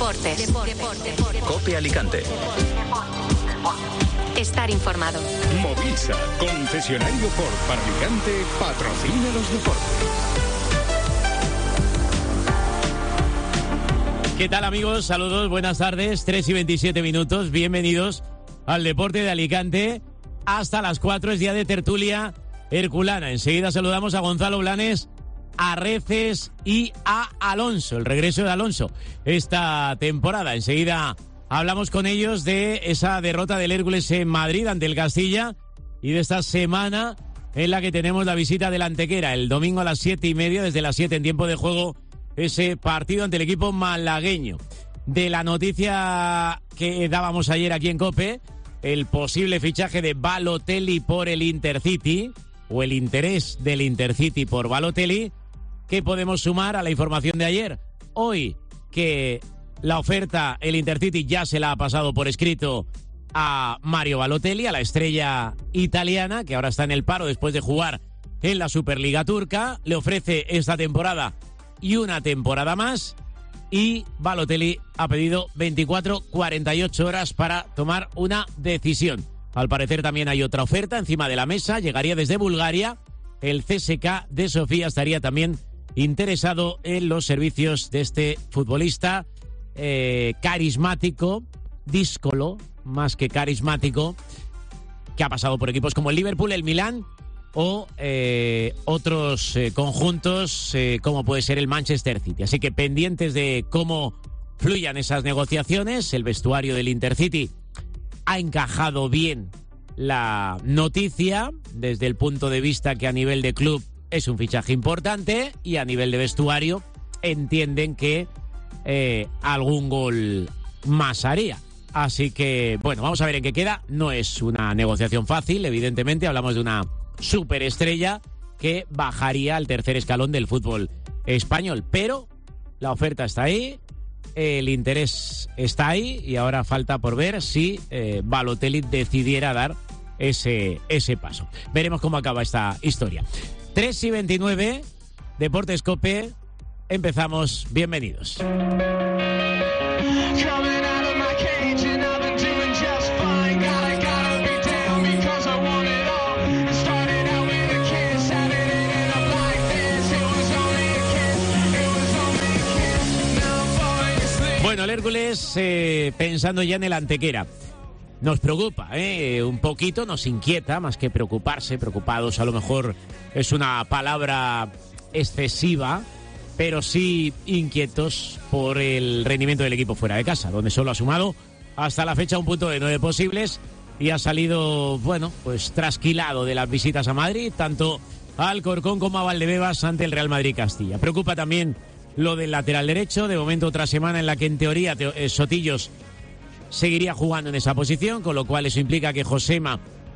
Deportes. COPE Alicante. Estar informado. Movisa, concesionario Ford para Alicante, patrocina los deportes. ¿Qué tal, amigos? Saludos, buenas tardes, 3:27. Bienvenidos al Deporte de Alicante. Hasta las 4 es día de tertulia herculana. Enseguida saludamos a Gonzalo Blanes, a Reces y a Alonso, el regreso de Alonso esta temporada. Enseguida hablamos con ellos de esa derrota del Hércules en Madrid ante el Castilla y de esta semana en la que tenemos la visita del Antequera. El domingo a las 7:30, desde las 7 en tiempo de juego, ese partido ante el equipo malagueño. De la noticia que dábamos ayer aquí en COPE, el posible fichaje de Balotelli por el Intercity, o el interés del Intercity por Balotelli, ¿qué podemos sumar a la información de ayer? Hoy, que la oferta, el Intercity ya se la ha pasado por escrito a Mario Balotelli, a la estrella italiana, que ahora está en el paro después de jugar en la Superliga turca. Le ofrece esta temporada y una temporada más, y Balotelli ha pedido 24-48 horas para tomar una decisión. Al parecer también hay otra oferta encima de la mesa, llegaría desde Bulgaria. El CSKA de Sofía estaría también interesado en los servicios de este futbolista carismático, díscolo, más que carismático, que ha pasado por equipos como el Liverpool, el Milán o otros conjuntos como puede ser el Manchester City. Así que pendientes de cómo fluyan esas negociaciones. El vestuario del Intercity ha encajado bien la noticia desde el punto de vista que a nivel de club es un fichaje importante, y a nivel de vestuario entienden que algún gol más haría. Así que, bueno, vamos a ver en qué queda. No es una negociación fácil, evidentemente. Hablamos de una superestrella que bajaría al tercer escalón del fútbol español. Pero la oferta está ahí, el interés está ahí, y ahora falta por ver si Balotelli decidiera dar ese paso. Veremos cómo acaba esta historia. 3:29, Deportes COPE. Empezamos, bienvenidos. Bueno, el Hércules pensando ya en el Antequera. Nos preocupa, un poquito, nos inquieta, más que preocuparse. Preocupados a lo mejor es una palabra excesiva, pero sí inquietos por el rendimiento del equipo fuera de casa, donde solo ha sumado hasta la fecha un punto de 9 posibles y ha salido, bueno, pues trasquilado de las visitas a Madrid, tanto a Alcorcón como a Valdebebas ante el Real Madrid Castilla. Preocupa también lo del lateral derecho. De momento, otra semana en la que en teoría Sotillos seguiría jugando en esa posición, con lo cual eso implica que Josema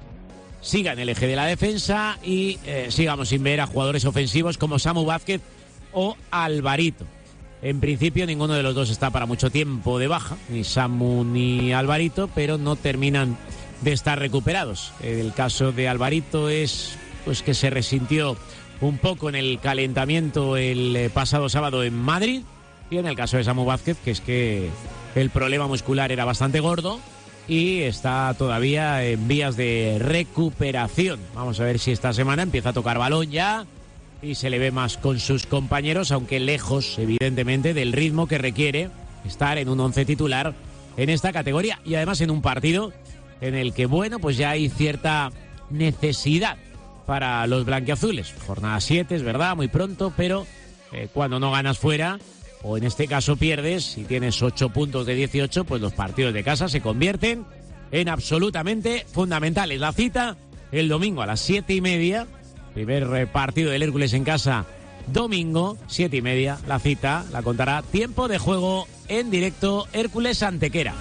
siga en el eje de la defensa y sigamos sin ver a jugadores ofensivos como Samu Vázquez o Alvarito. En principio ninguno de los dos está para mucho tiempo de baja, ni Samu ni Alvarito, pero no terminan de estar recuperados. El caso de Alvarito es pues que se resintió un poco en el calentamiento el pasado sábado en Madrid, y en el caso de Samu Vázquez, que es que el problema muscular era bastante gordo y está todavía en vías de recuperación. Vamos a ver si esta semana empieza a tocar balón ya y se le ve más con sus compañeros, aunque lejos, evidentemente, del ritmo que requiere estar en un once titular en esta categoría, y además en un partido en el que, bueno, pues ya hay cierta necesidad para los blanquiazules. Jornada 7, es verdad, muy pronto, pero cuando no ganas fuera, o en este caso pierdes, y tienes 8 puntos de 18, pues los partidos de casa se convierten en absolutamente fundamentales. La cita el domingo a las 7:30, primer partido del Hércules en casa, domingo, 7:30, la cita la contará Tiempo de Juego en directo, Hércules Antequera.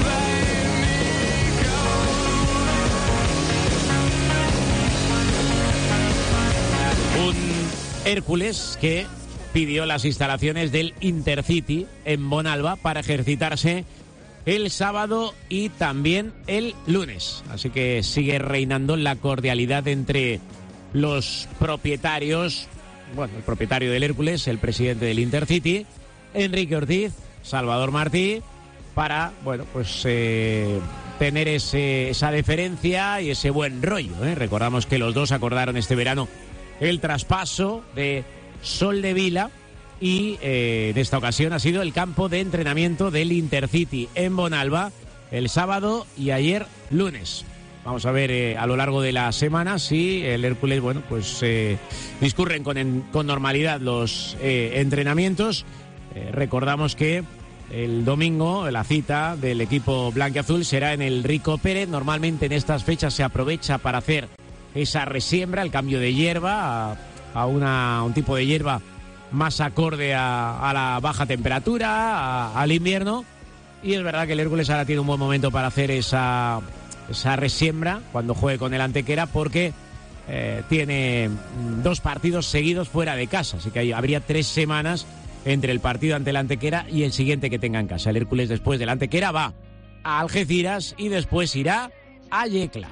Un Hércules que pidió las instalaciones del Intercity en Bonalba para ejercitarse el sábado y también el lunes. Así que sigue reinando la cordialidad entre los propietarios. Bueno, el propietario del Hércules, el presidente del Intercity, Enrique Ortiz, Salvador Martí, para, bueno, pues tener esa deferencia y ese buen rollo. Recordamos que los dos acordaron este verano el traspaso de Soldevila y en esta ocasión ha sido el campo de entrenamiento del Intercity en Bonalba el sábado y ayer lunes. Vamos a ver a lo largo de la semana si el Hércules, bueno, pues discurren con normalidad los entrenamientos. Recordamos que el domingo la cita del equipo blanquiazul será en el Rico Pérez. Normalmente en estas fechas se aprovecha para hacer esa resiembra, el cambio de hierba a un tipo de hierba más acorde a la baja temperatura, al invierno. Y es verdad que el Hércules ahora tiene un buen momento para hacer esa resiembra cuando juegue con el Antequera, porque tiene 2 partidos seguidos fuera de casa, así que habría 3 semanas entre el partido ante el Antequera y el siguiente que tenga en casa. El Hércules después del Antequera va a Algeciras y después irá a Yecla.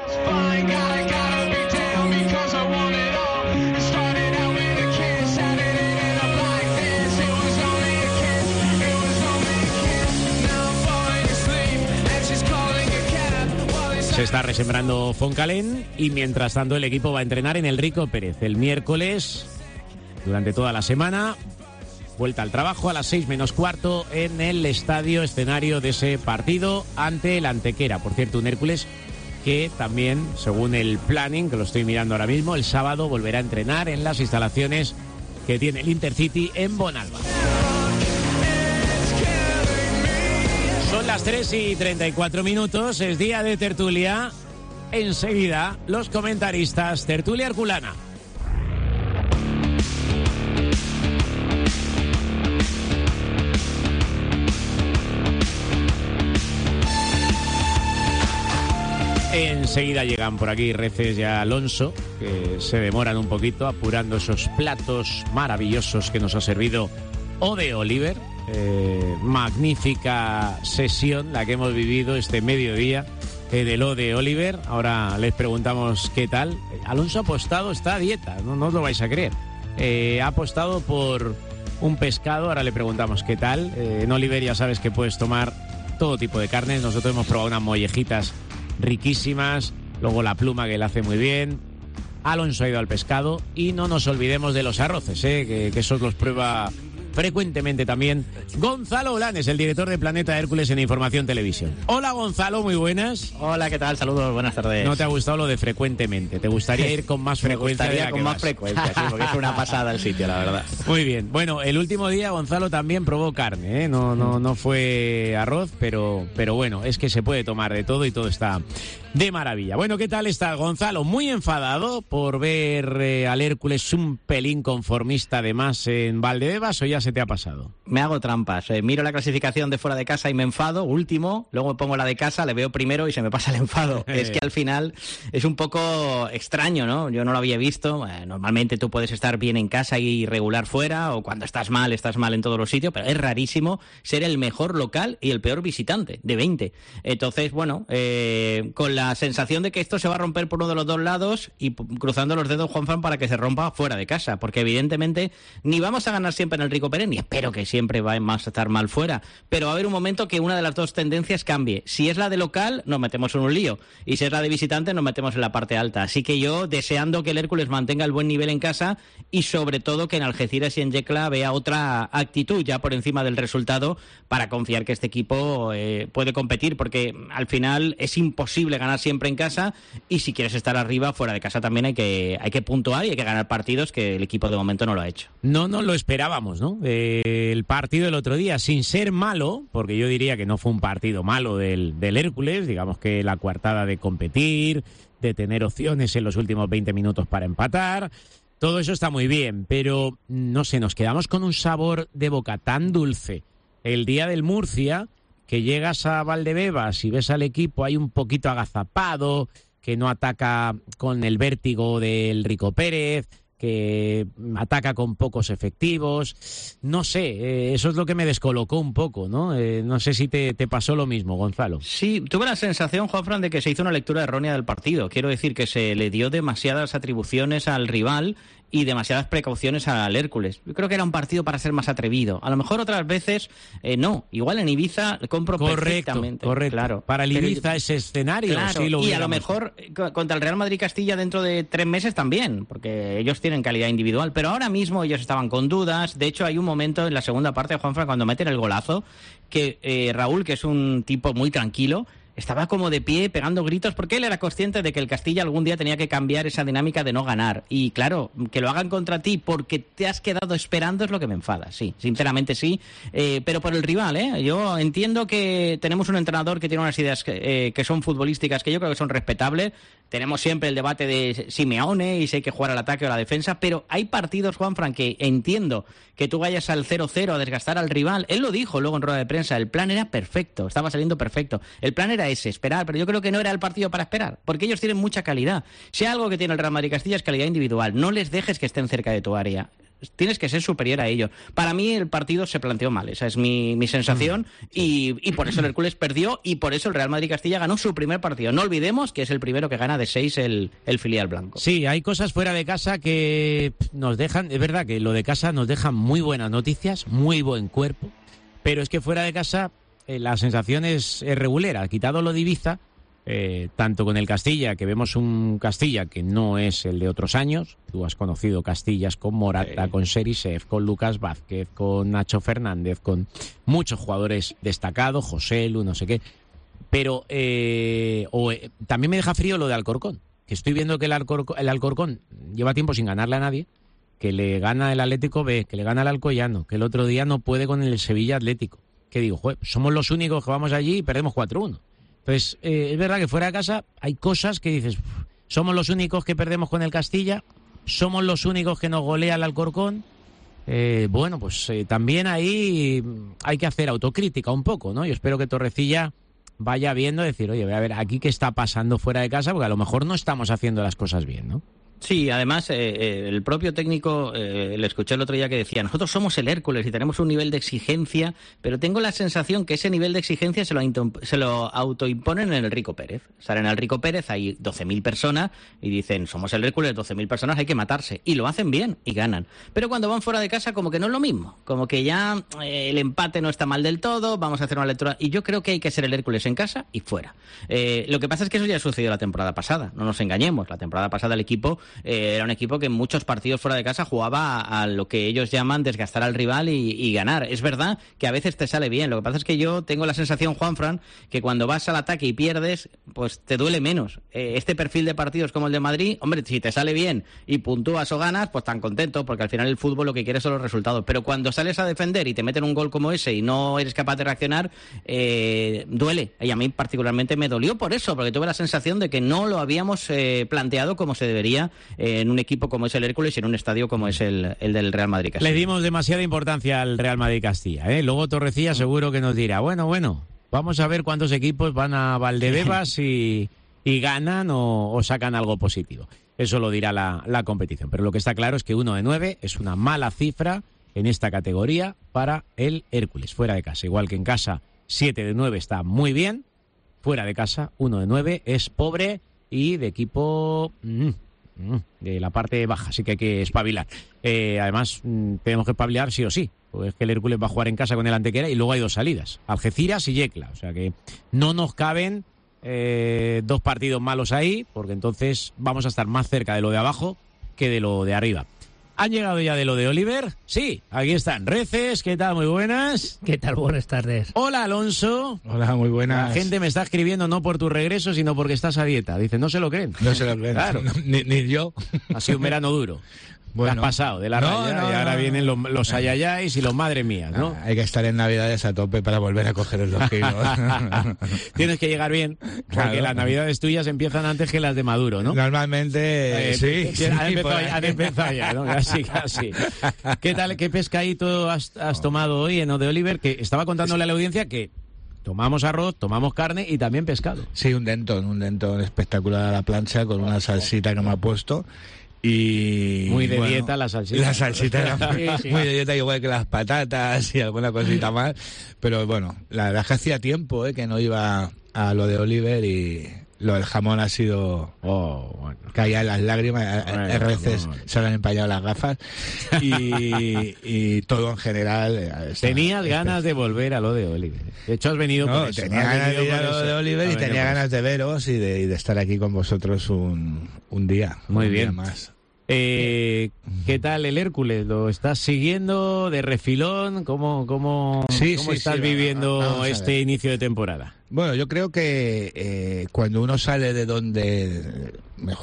Se está resembrando Foncalén y mientras tanto el equipo va a entrenar en el Rico Pérez el miércoles durante toda la semana. Vuelta al trabajo a las 6 menos cuarto en el estadio escenario de ese partido ante el Antequera. Por cierto, un Hércules que también, según el planning, que lo estoy mirando ahora mismo, el sábado volverá a entrenar en las instalaciones que tiene el Intercity en Bonalba. Son las 3:34, es día de tertulia. Enseguida, los comentaristas, tertulia herculana. Enseguida llegan por aquí Reces y Alonso, que se demoran un poquito apurando esos platos maravillosos que nos ha servido Ode Oliver. Magnífica sesión la que hemos vivido este mediodía en el Ode Oliver. Ahora les preguntamos qué tal. Alonso ha apostado, está a dieta, no os lo vais a creer. Ha apostado por un pescado, ahora le preguntamos qué tal. En Oliver ya sabes que puedes tomar todo tipo de carnes. Nosotros hemos probado unas mollejitas riquísimas, luego la pluma que le hace muy bien. Alonso ha ido al pescado y no nos olvidemos de los arroces, que esos los prueba frecuentemente también Gonzalo Blanes, el director de Planeta Hércules en Información Televisión. Hola Gonzalo, muy buenas. Hola, ¿qué tal? Saludos, buenas tardes. ¿No te ha gustado lo de frecuentemente? ¿Te gustaría ir con más frecuencia? Me gustaría con más frecuencia, sí, porque es una pasada el sitio, la verdad. Muy bien. Bueno, el último día Gonzalo también probó carne, ¿eh? No fue arroz, pero bueno, es que se puede tomar de todo y todo está de maravilla. Bueno, ¿qué tal está Gonzalo? Muy enfadado por ver al Hércules un pelín conformista además en Valdebebas, ¿o ya se te ha pasado? Me hago trampas. Miro la clasificación de fuera de casa y me enfado, último, luego me pongo la de casa, le veo primero y se me pasa el enfado. Es que al final es un poco extraño, ¿no? Yo no lo había visto. Normalmente tú puedes estar bien en casa y regular fuera, o cuando estás mal en todos los sitios, pero es rarísimo ser el mejor local y el peor visitante, de 20. Entonces, bueno, con la sensación de que esto se va a romper por uno de los dos lados y cruzando los dedos, Juanfran, para que se rompa fuera de casa, porque evidentemente ni vamos a ganar siempre en el Rico Pérez, ni espero que siempre vamos a estar mal fuera, pero va a haber un momento que una de las dos tendencias cambie. Si es la de local, nos metemos en un lío, y si es la de visitante, nos metemos en la parte alta. Así que yo deseando que el Hércules mantenga el buen nivel en casa y sobre todo que en Algeciras y en Yecla vea otra actitud ya por encima del resultado, para confiar que este equipo puede competir, porque al final es imposible ganar siempre en casa, y si quieres estar arriba, fuera de casa también hay que puntuar y hay que ganar partidos, que el equipo de momento no lo ha hecho. No lo esperábamos, ¿no? El partido del otro día, sin ser malo, porque yo diría que no fue un partido malo del Hércules, digamos que la coartada de competir, de tener opciones en los últimos 20 minutos para empatar, todo eso está muy bien, pero no sé, nos quedamos con un sabor de boca tan dulce el día del Murcia, que llegas a Valdebebas y ves al equipo ahí un poquito agazapado, que no ataca con el vértigo del Rico Pérez, que ataca con pocos efectivos. No sé, eso es lo que me descolocó un poco, ¿no? No sé si te pasó lo mismo, Gonzalo. Sí, tuve la sensación, Juanfran, de que se hizo una lectura errónea del partido. Quiero decir que se le dio demasiadas atribuciones al rival y demasiadas precauciones al Hércules. Yo creo que era un partido para ser más atrevido. A lo mejor otras veces no. Igual en Ibiza compro perfectamente. Correcto. Claro. Para el Ibiza ese escenario. Claro, sí y a lo mejor contra el Real Madrid-Castilla dentro de 3 meses también, porque ellos tienen calidad individual. Pero ahora mismo ellos estaban con dudas. De hecho, hay un momento en la segunda parte de Juanfran cuando meten el golazo que Raúl, que es un tipo muy tranquilo, estaba como de pie pegando gritos porque él era consciente de que el Castilla algún día tenía que cambiar esa dinámica de no ganar. Y claro, que lo hagan contra ti porque te has quedado esperando es lo que me enfada, sí, sinceramente sí. Pero por el rival, yo entiendo que tenemos un entrenador que tiene unas ideas que son futbolísticas que yo creo que son respetables. Tenemos siempre el debate de Simeone y si hay que jugar al ataque o a la defensa, pero hay partidos, Juanfran, que entiendo que tú vayas al 0-0 a desgastar al rival. Él lo dijo luego en rueda de prensa, el plan era perfecto, estaba saliendo perfecto. El plan era ese, esperar, pero yo creo que no era el partido para esperar, porque ellos tienen mucha calidad. Si algo que tiene el Real Madrid-Castilla es calidad individual, no les dejes que estén cerca de tu área. Tienes que ser superior a ellos. Para mí el partido se planteó mal, esa es mi sensación, y por eso el Hércules perdió y por eso el Real Madrid-Castilla ganó su primer partido. No olvidemos que es el primero que gana de 6 el filial blanco. Sí, hay cosas fuera de casa que nos dejan, es verdad que lo de casa nos deja muy buenas noticias, muy buen cuerpo, pero es que fuera de casa la sensación es regulera. Quitado lo de Ibiza, tanto con el Castilla, que vemos un Castilla que no es el de otros años. Tú has conocido Castillas con Morata, con Serisev, con Lucas Vázquez, con Nacho Fernández, con muchos jugadores destacados, José Lu, no sé qué. Pero también me deja frío lo de Alcorcón, que estoy viendo que el Alcorcón lleva tiempo sin ganarle a nadie, que le gana el Atlético B, que le gana el Alcoyano, que el otro día no puede con el Sevilla Atlético. Que digo, somos los únicos que vamos allí y perdemos 4-1. Entonces, es verdad que fuera de casa hay cosas que dices, somos los únicos que perdemos con el Castilla, somos los únicos que nos golea el Alcorcón. También ahí hay que hacer autocrítica un poco, ¿no? Yo espero que Torrecilla vaya viendo, decir, oye, voy a ver aquí qué está pasando fuera de casa, porque a lo mejor no estamos haciendo las cosas bien, ¿no? Sí, además el propio técnico, le escuché el otro día que decía, nosotros somos el Hércules y tenemos un nivel de exigencia, pero tengo la sensación que ese nivel de exigencia se lo autoimponen en el Rico Pérez. Salen al Rico Pérez, hay 12.000 personas y dicen, somos el Hércules, 12.000 personas, hay que matarse. Y lo hacen bien y ganan. Pero cuando van fuera de casa como que no es lo mismo, como que ya el empate no está mal del todo, vamos a hacer una lectura. Y yo creo que hay que ser el Hércules en casa y fuera. Lo que pasa es que eso ya sucedió la temporada pasada, no nos engañemos. La temporada pasada el equipo era un equipo que en muchos partidos fuera de casa jugaba a lo que ellos llaman desgastar al rival y ganar. Es verdad que a veces te sale bien. Lo que pasa es que yo tengo la sensación, Juanfran, que cuando vas al ataque y pierdes, pues te duele menos. Este perfil de partidos como el de Madrid, hombre, si te sale bien y puntúas o ganas, pues tan contento, porque al final el fútbol lo que quiere son los resultados. Pero cuando sales a defender y te meten un gol como ese y no eres capaz de reaccionar, duele. Y a mí particularmente me dolió por eso, porque tuve la sensación de que no lo habíamos planteado como se debería en un equipo como es el Hércules y en un estadio como es el del Real Madrid-Castilla. Le dimos demasiada importancia al Real Madrid-Castilla, ¿eh? Luego Torrecilla seguro que nos dirá, bueno, vamos a ver cuántos equipos van a Valdebebas y ganan o sacan algo positivo. Eso lo dirá la competición. Pero lo que está claro es que 1 de 9 es una mala cifra en esta categoría para el Hércules, fuera de casa. Igual que en casa 7 de 9 está muy bien, fuera de casa 1 de 9 es pobre y de equipo de la parte baja, así que hay que espabilar. Además, tenemos que espabilar sí o sí, porque es que el Hércules va a jugar en casa con el Antequera y luego hay 2 salidas, Algeciras y Yecla, o sea que no nos caben 2 partidos malos ahí, porque entonces vamos a estar más cerca de lo de abajo que de lo de arriba. ¿Han llegado ya de lo de Oliver? Sí, aquí están. Reces, ¿qué tal? Muy buenas. ¿Qué tal? Buenas tardes. Hola, Alonso. Hola, muy buenas. La gente me está escribiendo no por tu regreso, sino porque estás a dieta. Dicen, no se lo creen. No se lo creen. Claro. Ni yo. Ha sido un verano duro. Bueno, te has pasado de la raya y ahora vienen los ayayáis y los madre mías, ¿no? Hay que estar en Navidades a tope para volver a coger los kilos. Tienes que llegar bien, porque claro. Las Navidades tuyas empiezan antes que las de Maduro, ¿no? Normalmente, sí. Han empezado ya, ¿no? Casi. ¿Qué tal? ¿Qué pescadito has tomado hoy en O de Oliver? Que estaba contándole a la audiencia que tomamos arroz, tomamos carne y también pescado. Sí, un dentón espectacular a la plancha con una salsita que me ha puesto. Y muy de dieta la salsita. La salsita era muy de dieta, igual que las patatas y alguna cosita más. Pero bueno, la verdad es que hacía tiempo que no iba a lo de Oliver y lo del jamón ha sido... Bueno. Caían las lágrimas, a veces se le han empañado las gafas y todo en general... Tenías ganas de volver a lo de Oliver. De hecho, has venido por eso. Tenía ganas de ir a lo de Oliver y tenía ganas de veros y de estar aquí con vosotros un día. Muy un bien. Día más. ¿Qué tal el Hércules? ¿Lo estás siguiendo de refilón? ¿Cómo estás viviendo vamos este inicio de temporada? Bueno, yo creo que cuando uno sale de donde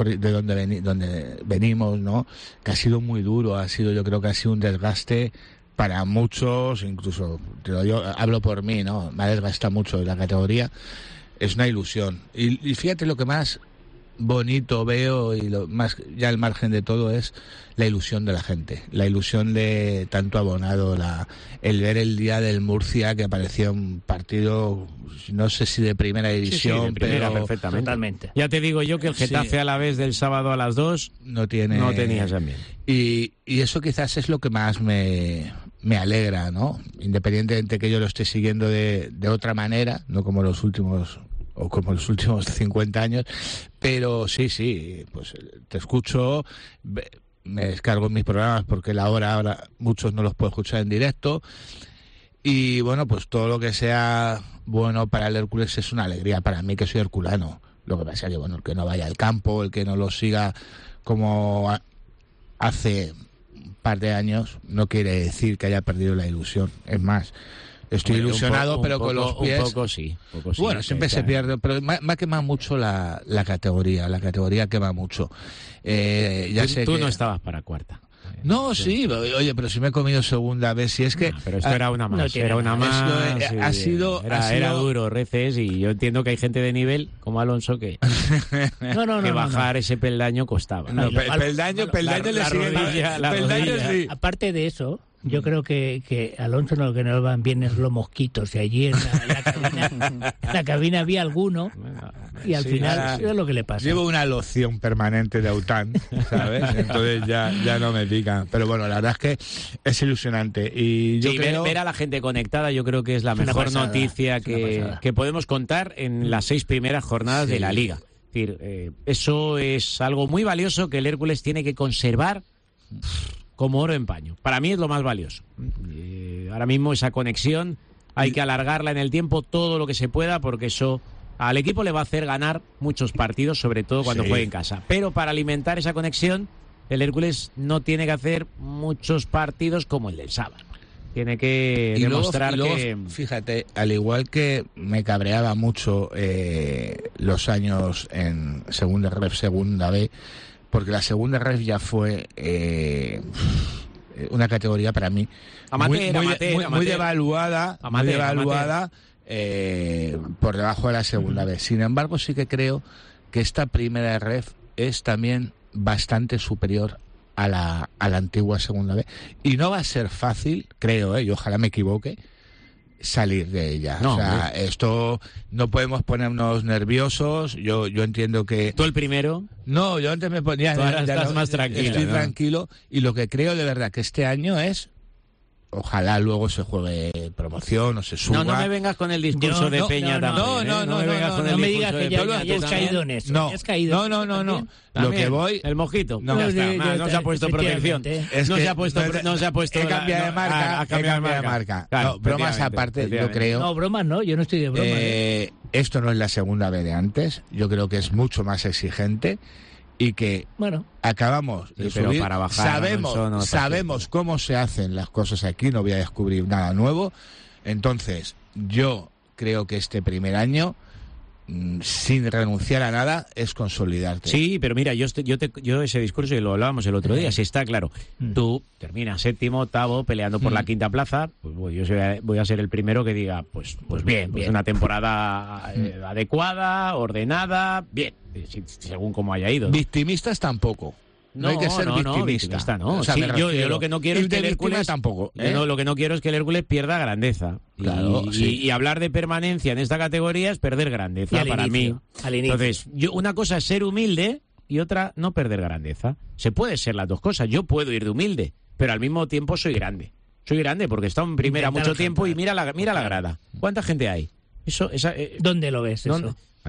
venimos, ¿no? Que ha sido muy duro, yo creo que ha sido un desgaste para muchos, incluso yo hablo por mí, ¿no? Me ha desgastado mucho la categoría. Es una ilusión. Y fíjate lo que más bonito veo y lo más ya al margen de todo es la ilusión de la gente, la ilusión de tanto abonado, el ver el día del Murcia que parecía un partido, no sé si de primera división, de primera, pero perfectamente. Totalmente. Ya te digo yo que el Getafe a la vez del sábado a las 2 no tenía ese ambiente. Y eso quizás es lo que más me alegra, ¿no? Independientemente que yo lo esté siguiendo de otra manera, no como los últimos 50 años, pero sí, pues te escucho, me descargo mis programas porque ahora muchos no los puedo escuchar en directo y bueno, pues todo lo que sea bueno para el Hércules es una alegría para mí que soy herculano. Lo que pasa es que bueno, el que no vaya al campo, el que no lo siga como hace un par de años, no quiere decir que haya perdido la ilusión, es más, estoy ilusionado, pero con los pies... Un poco sí. Bueno, siempre se pierde, pero me quema mucho la categoría quema mucho. Tú no estabas para cuarta. No, sí, oye, pero si me he comido segunda vez, si es que... pero esto era una más, ha sido duro, Reces, y yo entiendo que hay gente de nivel, como Alonso, que bajar ese peldaño costaba. Peldaño le sigue... Aparte de eso... Yo creo que Alonso lo que no van bien es los mosquitos. Y allí en la cabina había alguno y al final es lo que le pasa. Llevo una loción permanente de Aután, ¿sabes? Entonces ya no me pican. Pero bueno, la verdad es que es ilusionante. Y yo creo... ver a la gente conectada yo creo que es la mejor noticia que podemos contar en las 6 primeras jornadas de la Liga. Es decir, eso es algo muy valioso que el Hércules tiene que conservar como oro en paño. Para mí es lo más valioso. Ahora mismo esa conexión hay que alargarla en el tiempo todo lo que se pueda porque eso al equipo le va a hacer ganar muchos partidos, sobre todo cuando juegue en casa. Pero para alimentar esa conexión, el Hércules no tiene que hacer muchos partidos como el del sábado. Tiene que demostrar que... Fíjate, al igual que me cabreaba mucho los años en segunda ref, segunda B, porque la segunda ref ya fue una categoría para mí muy devaluada, por debajo de la segunda vez. Sin embargo, sí que creo que esta primera ref es también bastante superior a la antigua segunda vez. Y no va a ser fácil, creo, y ojalá me equivoque, salir de ella. No, o sea, esto no podemos ponernos nerviosos. Yo entiendo que... ¿Tú el primero? No, yo antes me ponía... Tú ahora estás más tranquilo. Estoy tranquilo. Y lo que creo de verdad que este año es... Ojalá luego se juegue promoción o se suba. No me vengas con el discurso de Peña también. No me digas que ya has caído en eso. No. Lo que voy... El mojito. No se ha puesto protección. No se ha puesto... He cambiado de marca. Claro, no, bromas aparte, yo creo... No, bromas no, yo no estoy de bromas. Esto no es la segunda vez de antes. Yo creo que es mucho más exigente. Y que acabamos de subir, para bajar, sabemos cómo se hacen las cosas aquí, no voy a descubrir nada nuevo. Entonces, yo creo que este primer año, sin renunciar a nada, es consolidarte. Sí, pero mira, yo ese discurso, y lo hablábamos el otro día, si está claro, tú terminas 7º, 8º, peleando por la 5ª plaza, pues yo voy a ser el primero que diga, pues bien, una temporada adecuada, ordenada, bien, según como haya ido, ¿no? Victimistas tampoco. No hay que ser victimista. No. O sea, yo lo que no quiero es que el Hércules tampoco. Lo que no quiero es que el Hércules pierda grandeza. Claro, y hablar de permanencia en esta categoría es perder grandeza para mí. Entonces, una cosa es ser humilde y otra no perder grandeza. Se puede ser las dos cosas. Yo puedo ir de humilde, pero al mismo tiempo soy grande. Soy grande porque he estado en primera mucho tiempo y mira la grada. ¿Cuánta gente hay? ¿Dónde lo ves eso?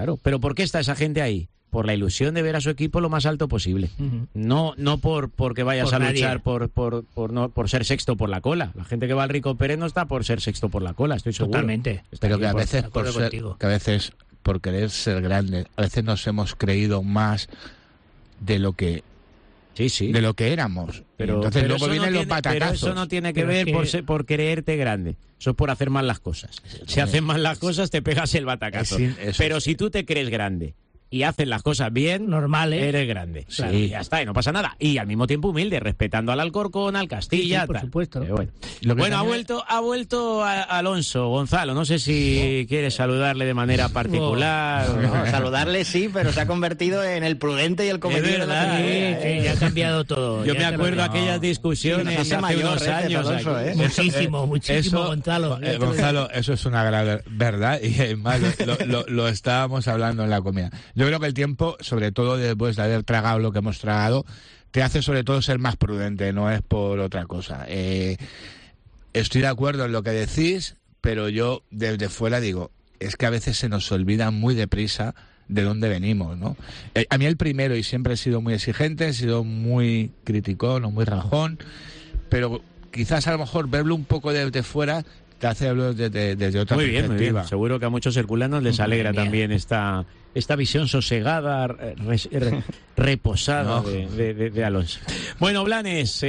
Claro, pero ¿por qué está esa gente ahí? Por la ilusión de ver a su equipo lo más alto posible. No porque vayas a luchar por ser sexto por la cola. La gente que va al Rico Pérez no está por ser sexto por la cola, estoy seguro. Totalmente. Pero que a veces por querer ser grande, a veces nos hemos creído más de lo que de lo que éramos. Pero entonces luego vienen los patacazos. Pero eso no tiene que ver por creerte grande. Eso es por hacer mal las cosas. Si haces mal las cosas te pegas el batacazo. Pero si tú te crees grande y hacen las cosas bien, normales, eres grande. Sí. Claro, ya está, y no pasa nada. Y al mismo tiempo humilde, respetando al Alcorcón, al Castilla, sí, por supuesto. Bueno, ha vuelto Alonso. Gonzalo, no sé si quieres saludarle de manera particular. No, saludarle sí, pero se ha convertido en el prudente y el comedido. Es verdad, sí, ya ha cambiado todo. Yo me acuerdo aquellas discusiones hace unos años. Alonso, muchísimo, Gonzalo. Gonzalo, eso es una gran verdad y además lo estábamos hablando en la comida. Yo creo que el tiempo, sobre todo después de haber tragado lo que hemos tragado, te hace sobre todo ser más prudente, no es por otra cosa. Estoy de acuerdo en lo que decís, pero yo desde fuera digo, es que a veces se nos olvida muy deprisa de dónde venimos, ¿no? A mí el primero, y siempre he sido muy exigente, he sido muy criticón o muy rajón, pero quizás a lo mejor verlo un poco desde fuera te hace hablar desde otra perspectiva. Muy bien. Seguro que a muchos herculanos les alegra también esta visión sosegada, reposada de Alonso. Bueno, Blanes,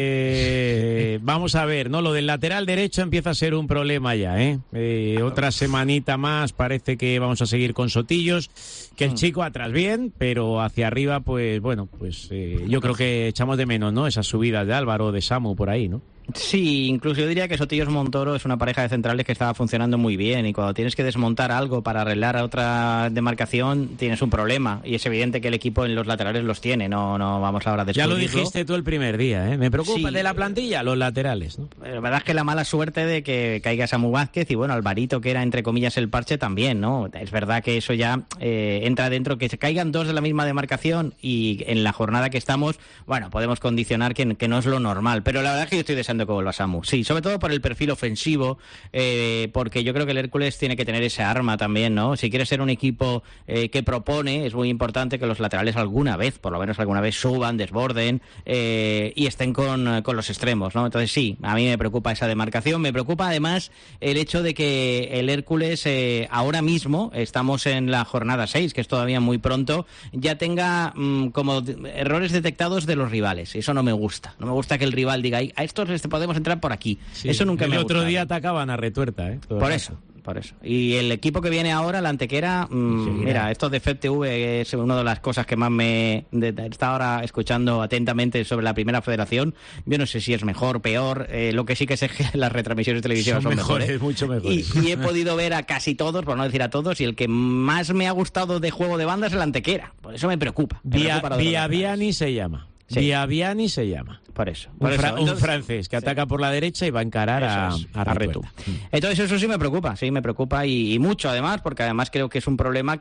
vamos a ver, ¿no? Lo del lateral derecho empieza a ser un problema ya, otra semanita más, parece que vamos a seguir con Sotillos, que el chico atrás bien, pero hacia arriba, pues bueno, yo creo que echamos de menos, ¿no? Esas subidas de Álvaro, de Samu, por ahí, ¿no? Sí, incluso yo diría que Sotillos-Montoro es una pareja de centrales que estaba funcionando muy bien y cuando tienes que desmontar algo para arreglar a otra demarcación tienes un problema y es evidente que el equipo en los laterales los tiene, no vamos ahora a descubrirlo. Ya lo dijiste tú el primer día, Me preocupa de la plantilla, los laterales, ¿no? La verdad es que la mala suerte de que caiga Samu Vázquez y bueno, Alvarito, que era entre comillas el parche también, ¿no? Es verdad que eso ya entra dentro, que se caigan dos de la misma demarcación y en la jornada que estamos, bueno, podemos condicionar que no es lo normal, pero la verdad es que yo estoy deseando que vuelva Samu, sí, sobre todo por el perfil ofensivo, porque yo creo que el Hércules tiene que tener ese arma también, ¿no? Si quiere ser un equipo que propone, es muy importante que los laterales por lo menos alguna vez suban, desborden y estén con los extremos, ¿no? Entonces sí, a mí me preocupa esa demarcación, me preocupa además el hecho de que el Hércules ahora mismo, estamos en la jornada 6, que es todavía muy pronto, ya tenga como errores detectados de los rivales, eso no me gusta que el rival diga, a estos podemos entrar por aquí, eso nunca me gusta. El otro día atacaban a retuerta, Por eso. Y el equipo que viene ahora, la Antequera, mira, esto de FEPTV es una de las cosas que más está ahora escuchando atentamente sobre la Primera Federación. Yo no sé si es mejor, peor, lo que sí que sé es que las retransmisiones televisivas son mejores. Mucho mejores. Y he podido ver a casi todos, por no decir a todos, y el que más me ha gustado de juego de banda es el Antequera. Por eso me preocupa. Viaviani se llama. Sí. Viaviani se llama. Por eso. Un francés que ataca por la derecha y va a encarar a Retu. Entonces eso sí me preocupa y mucho además, porque además creo que es un problema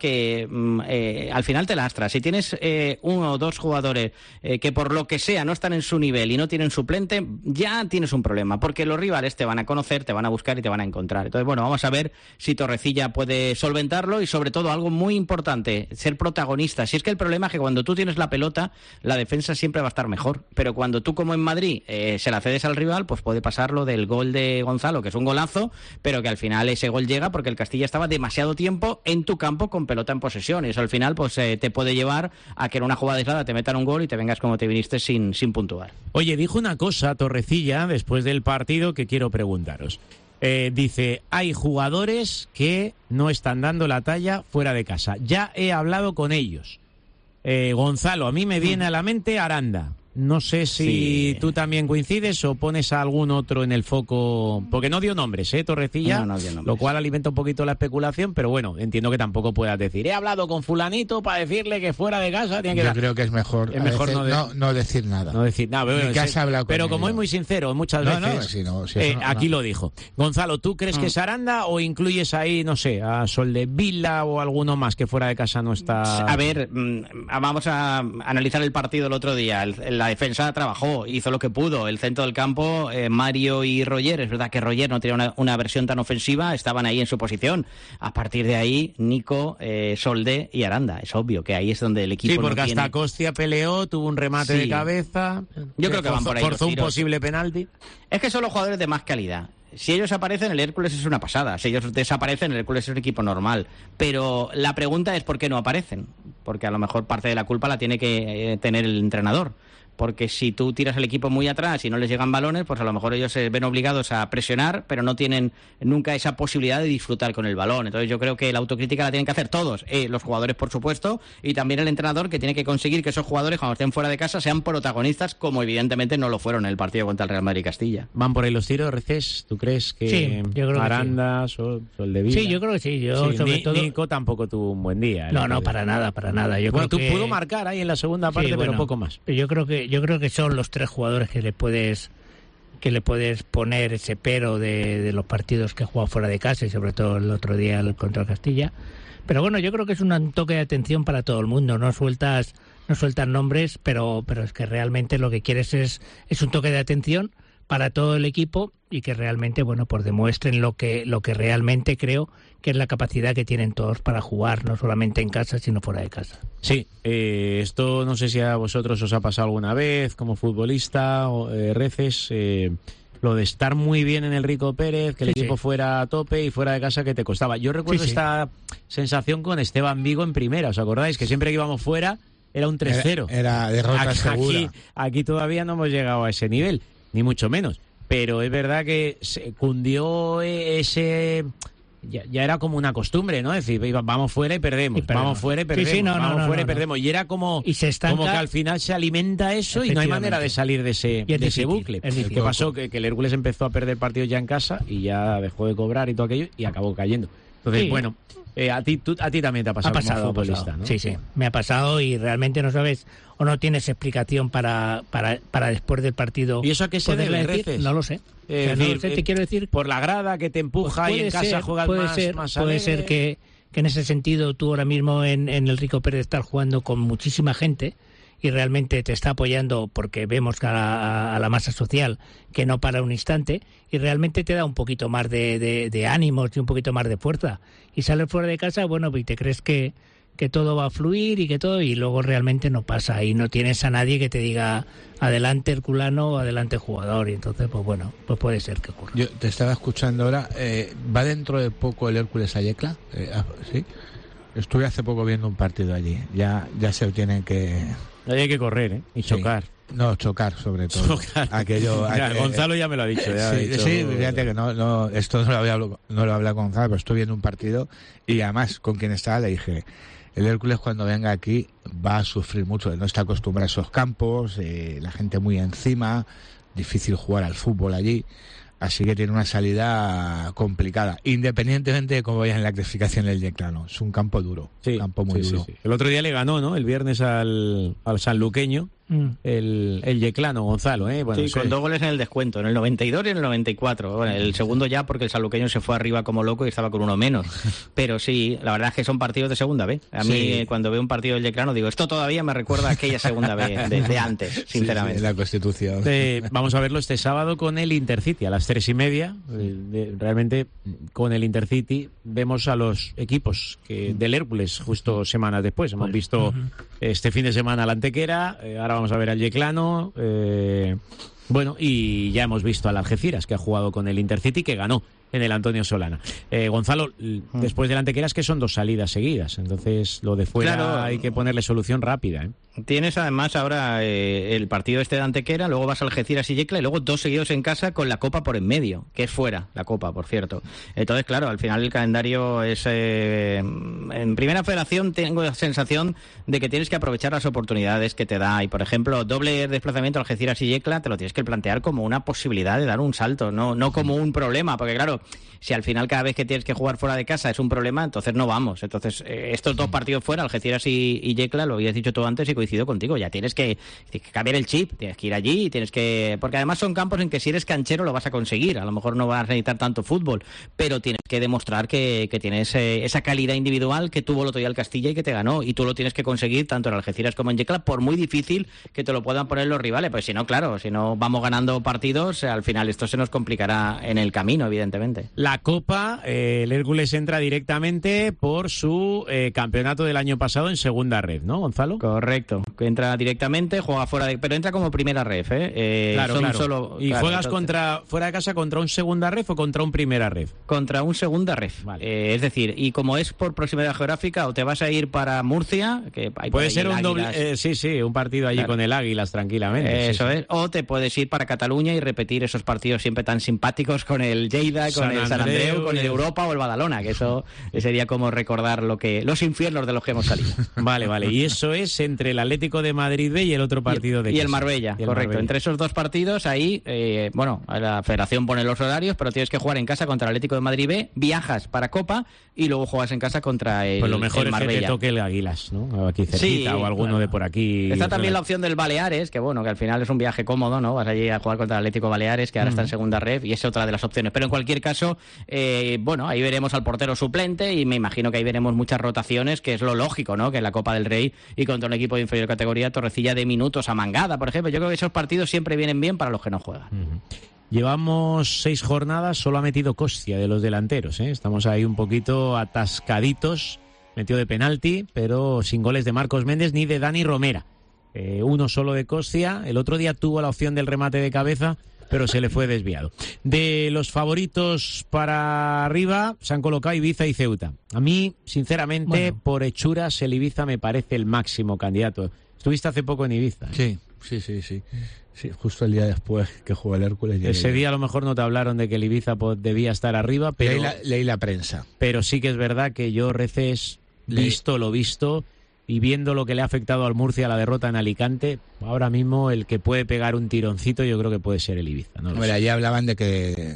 que al final te lastra. Si tienes uno o dos jugadores que por lo que sea no están en su nivel y no tienen suplente, ya tienes un problema, porque los rivales te van a conocer, te van a buscar y te van a encontrar. Entonces, bueno, vamos a ver si Torrecilla puede solventarlo y sobre todo algo muy importante, ser protagonista. Si es que el problema es que cuando tú tienes la pelota, la defensa siempre va a estar mejor, pero cuando tú como en Madrid se la cedes al rival, pues puede pasar lo del gol de Gonzalo, que es un golazo, pero que al final ese gol llega porque el Castilla estaba demasiado tiempo en tu campo con pelota en posesión, y eso al final pues te puede llevar a que en una jugada aislada te metan un gol y te vengas como te viniste sin puntuar. Oye, dijo una cosa Torrecilla después del partido que quiero preguntaros. Dice, hay jugadores que no están dando la talla fuera de casa, ya he hablado con ellos. Gonzalo, a mí me viene a la mente Aranda. No sé si tú también coincides o pones a algún otro en el foco, porque no dio nombres, Torrecilla, no dio nombres. Lo cual alimenta un poquito la especulación, pero bueno, entiendo que tampoco puedas decir, he hablado con fulanito para decirle que fuera de casa tiene que... Yo creo que es mejor no decir nada. No decir nada, pero como es muy sincero muchas veces, aquí lo dijo. Gonzalo, ¿tú crees que es Aranda o incluyes ahí, no sé, a Soldevila o alguno más que fuera de casa no está...? A ver, vamos a analizar el partido el otro día, la defensa trabajó, hizo lo que pudo. El centro del campo, Mario y Roger, es verdad que Roger no tenía una versión tan ofensiva, estaban ahí en su posición. A partir de ahí, Nico, Soldé y Aranda. Es obvio que ahí es donde el equipo sí, porque no hasta tiene... Costia peleó, tuvo un remate de cabeza. Yo creo que van por ahí forzó los un tiros. posible penalti. Es que son los jugadores de más calidad. Si ellos aparecen, el Hércules es una pasada. Si ellos desaparecen, el Hércules es un equipo normal. Pero la pregunta es por qué no aparecen. Porque a lo mejor parte de la culpa la tiene que tener el entrenador. Porque si tú tiras el equipo muy atrás y no les llegan balones, pues a lo mejor ellos se ven obligados a presionar, pero no tienen nunca esa posibilidad de disfrutar con el balón. Entonces yo creo que la autocrítica la tienen que hacer todos, los jugadores por supuesto, y también el entrenador, que tiene que conseguir que esos jugadores cuando estén fuera de casa sean protagonistas, como evidentemente no lo fueron en el partido contra el Real Madrid Castilla. ¿Van por ahí los tiros, Reces? ¿Tú crees que sí, yo creo Aranda, que sí. Soldevila? Sí, yo creo que sí. Yo, sí, sobre todo... Nico tampoco tuvo un buen día. No, para nada. Yo bueno, creo que... pudo marcar ahí en la segunda parte, pero poco más. Yo creo que son los 3 jugadores que le puedes poner ese pero de los partidos que ha jugado fuera de casa, y sobre todo el otro día contra el Castilla. Pero bueno, yo creo que es un toque de atención para todo el mundo. No sueltas nombres, pero es que realmente lo que quieres es un toque de atención para todo el equipo, y que realmente, bueno, pues demuestren lo que realmente creo que es la capacidad que tienen todos para jugar, no solamente en casa, sino fuera de casa. Sí, esto no sé si a vosotros os ha pasado alguna vez como futbolista, Reces, lo de estar muy bien en el Rico Pérez, que el equipo fuera a tope y fuera de casa que te costaba. Yo recuerdo esta sensación con Esteban Vigo en primera, ¿os acordáis? Que siempre que íbamos fuera era un 3-0. Era derrota segura. Aquí todavía no hemos llegado a ese nivel, ni mucho menos. Pero es verdad que se cundió ese... Ya era como una costumbre, ¿no? Es decir, vamos fuera y perdemos, vamos fuera y perdemos, vamos fuera y perdemos. Y era como, y se estanca, como que al final se alimenta eso y no hay manera de salir de ese bucle. ¿Qué pasó? Que el Hércules empezó a perder partidos ya en casa y ya dejó de cobrar y todo aquello y acabó cayendo. Entonces, bueno, a ti también te ha pasado como futbolista, ¿no? Sí, me ha pasado, y realmente no sabes o no tienes explicación para después del partido. ¿Y eso a qué se debe, Reces? No lo sé. Te quiero decir, por la grada que te empuja, pues y en casa juegas más puede ser que en ese sentido tú ahora mismo en el Rico Pérez estás jugando con muchísima gente y realmente te está apoyando, porque vemos a la masa social que no para un instante, y realmente te da un poquito más de ánimos y un poquito más de fuerza, y sales fuera de casa, bueno, y te crees que todo va a fluir y que todo, y luego realmente no pasa, y no tienes a nadie que te diga adelante Herculano o adelante jugador, y entonces pues bueno, pues puede ser que ocurra. Yo te estaba escuchando ahora, ¿va dentro de poco el Hércules a Yecla? ¿Sí? Estuve hace poco viendo un partido allí, ya se tienen que... Hay que correr, y chocar. No, chocar sobre todo. Chocar. Gonzalo ya me lo ha dicho. Sí, fíjate que no, esto no lo habla con Gonzalo, pero estoy viendo un partido y además con quien estaba le dije, el Hércules cuando venga aquí va a sufrir mucho, no está acostumbrado a esos campos, la gente muy encima, difícil jugar al fútbol allí. Así que tiene una salida complicada, independientemente de cómo vaya en la clasificación del Yeclano. Es un campo duro, un campo muy duro. Sí. El otro día le ganó, ¿no? El viernes al sanluqueño, el Yeclano, Gonzalo. Bueno, sí, con 2 goles en el descuento, en el 92 y en el 94. Bueno, el segundo ya porque el sanluqueño se fue arriba como loco y estaba con uno menos. Pero sí, la verdad es que son partidos de segunda B. A mí cuando veo un partido del Yeclano digo, esto todavía me recuerda a aquella segunda B de antes, sinceramente. Sí, la Constitución. Vamos a verlo este sábado con el Intercity a las 3:30. Realmente con el Intercity vemos a los equipos del Hércules justo semanas después. Hemos visto este fin de semana al Antequera, ahora vamos a ver al Yeclano, bueno, y ya hemos visto al Algeciras, que ha jugado con el Intercity, que ganó en el Antonio Solana. Gonzalo, después del Antequera es que son 2 salidas seguidas, entonces lo de fuera hay que ponerle solución rápida. Tienes además ahora el partido este de Antequera, luego vas a Algeciras y Yecla, y luego 2 seguidos en casa con la Copa por en medio, que es fuera, la Copa, por cierto. Entonces, claro, al final el calendario es... en Primera Federación tengo la sensación de que tienes que aprovechar las oportunidades que te da, y por ejemplo, doble desplazamiento a Algeciras y Yecla te lo tienes que plantear como una posibilidad de dar un salto, no como un problema, porque claro, si al final cada vez que tienes que jugar fuera de casa es un problema, entonces no vamos. Entonces, estos 2 partidos fuera, Algeciras y Yecla, lo habías dicho tú antes y coincido coincido contigo, ya tienes que cambiar el chip, tienes que ir allí, porque además son campos en que si eres canchero lo vas a conseguir, a lo mejor no vas a necesitar tanto fútbol, pero tienes que demostrar que tienes esa calidad individual que tuvo el otro día el Castilla y que te ganó, y tú lo tienes que conseguir tanto en Algeciras como en Yecla, por muy difícil que te lo puedan poner los rivales, pues si no, claro, si no vamos ganando partidos, al final esto se nos complicará en el camino, evidentemente. La Copa, el Hércules entra directamente por su campeonato del año pasado en segunda red, ¿no, Gonzalo? Correcto, que entra directamente, juega pero entra como primera ref, Claro. ¿Y juegas fuera de casa contra un segunda ref o contra un primera ref? Contra un segunda ref. Vale. Es decir, y como es por proximidad geográfica, o te vas a ir para Murcia, que hay puede ser un doble, un partido allí con el Águilas tranquilamente. Eso es, o te puedes ir para Cataluña y repetir esos partidos siempre tan simpáticos con el Lleida, con el San Andreu, con el Europa o el Badalona, que eso sería como recordar los infiernos de los que hemos salido. Vale, y eso es entre el Atlético de Madrid B y el otro partido de casa. Y el Marbella, correcto. Marbella. Entre esos dos partidos, ahí, la Federación pone los horarios, pero tienes que jugar en casa contra el Atlético de Madrid B, viajas para Copa y luego juegas en casa contra el Marbella. Pues lo mejor es que te toque el Águilas, ¿no? Aquí cerquita, o alguno de por aquí. Está también la opción del Baleares, que que al final es un viaje cómodo, ¿no? Vas allí a jugar contra el Atlético Baleares, que ahora está en segunda ref, y es otra de las opciones. Pero en cualquier caso, ahí veremos al portero suplente y me imagino que ahí veremos muchas rotaciones, que es lo lógico, ¿no? Que en la Copa del Rey y contra un equipo de inferior categoría, Torrecilla de minutos a Mangada, por ejemplo. Yo creo que esos partidos siempre vienen bien para los que no juegan. Llevamos 6 jornadas, solo ha metido Costia de los delanteros, ¿eh? Estamos ahí un poquito atascaditos, metió de penalti, pero sin goles de Marcos Méndez ni de Dani Romera. Uno solo de Costia, el otro día tuvo la opción del remate de cabeza, pero se le fue desviado. De los favoritos para arriba se han colocado Ibiza y Ceuta. A mí, sinceramente, por hechuras, el Ibiza me parece el máximo candidato. Estuviste hace poco en Ibiza, ¿eh? Sí, justo el día después que jugó el Hércules. Ese día a lo mejor no te hablaron de que el Ibiza debía estar arriba, pero leí la prensa. Pero sí que es verdad que yo, Reces, visto lo visto y viendo lo que le ha afectado al Murcia la derrota en Alicante, ahora mismo el que puede pegar un tironcito yo creo que puede ser el Ibiza. Allí hablaban de que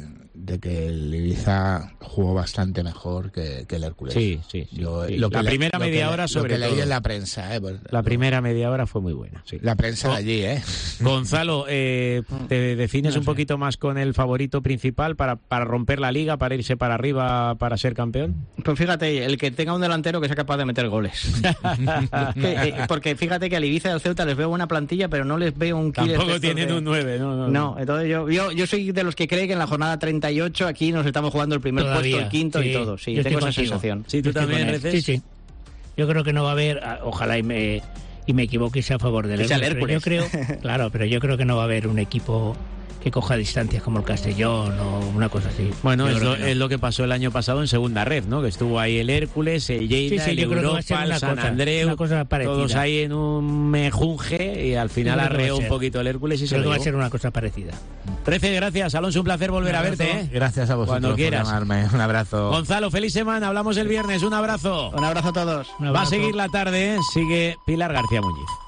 el Ibiza jugó bastante mejor que el Hércules. Sí. La primera media hora sobre todo. Lo que leí en la prensa. La primera media hora fue muy buena. Sí. La prensa de allí, Gonzalo, ¿te defines un poquito más con el favorito principal para romper la liga, para irse para arriba, para ser campeón? Pues fíjate, el que tenga un delantero que sea capaz de meter goles. Porque fíjate que al Ibiza y al Ceuta les veo una plantilla, pero no les veo un killer. Tampoco tienen un 9, No, entonces yo soy de los que cree que en la jornada 38 aquí nos estamos jugando el primer puesto, el quinto y todo. Sí, tengo esa sensación. Sí, tú también, Reces. Sí. Yo creo que no va a haber, ojalá y me equivoque y sea a favor del Hércules. Pero yo creo que no va a haber un equipo que coja distancias como el Castellón o una cosa así. Bueno, es lo que pasó el año pasado en segunda red, ¿no? Que estuvo ahí el Hércules, el Lleida, el Europa, el San Andreu, todos ahí en un mejunje y al final arreó un poquito el Hércules y se lo llevó. Va a ser una cosa parecida. 13, gracias. Alonso, un placer volver a verte, ¿eh? Gracias a vosotros cuando quieras. por llamarme. Un abrazo. Gonzalo, feliz semana. Hablamos el viernes. Un abrazo. Un abrazo a todos. Va a seguir la tarde, ¿eh? Sigue Pilar García Muñiz.